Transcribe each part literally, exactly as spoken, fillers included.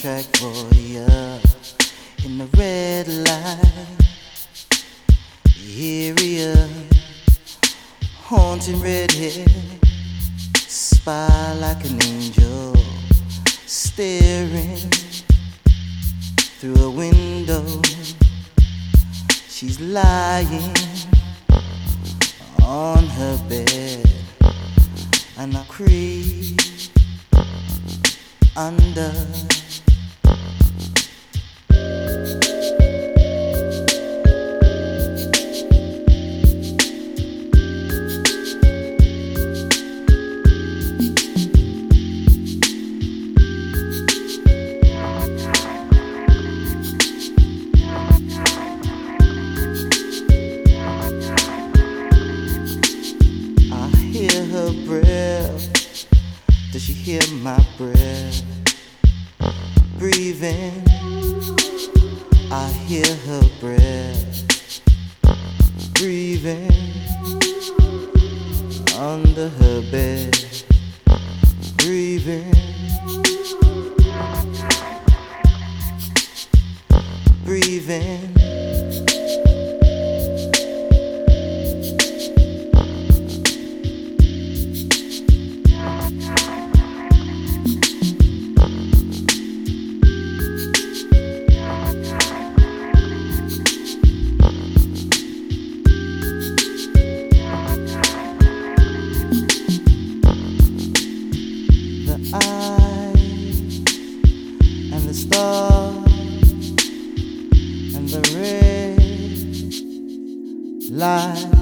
soundtrack for ya. In the red light, here ya, haunting redhead, spy like an angel, staring through a window. She's lying on her bed, and I creep under. Her breath, does she hear my breath breathing? I hear her breath breathing under her bed, breathing, breathing. And the stars and the red light,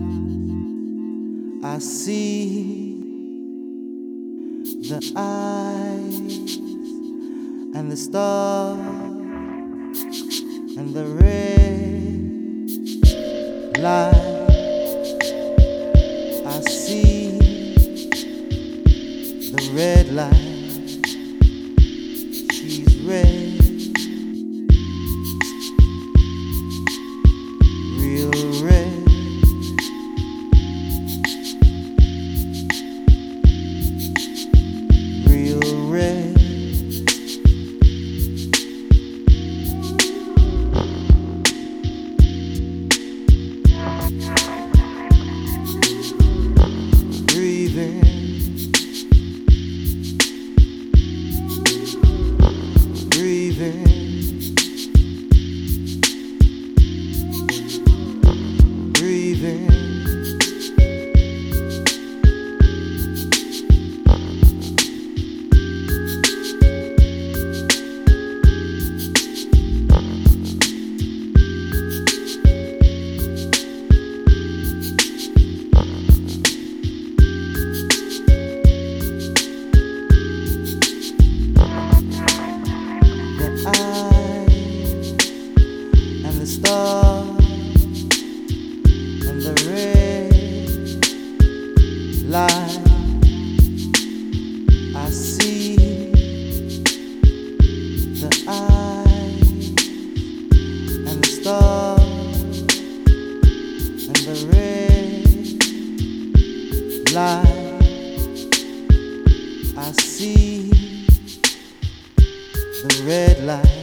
I see the eyes and the stars and the red light, I see the red light. She's red, real red. Real red. Breathing. Breathing, breathing, the stars and the red light, I see the eyes and the stars and the red light, I see the red light.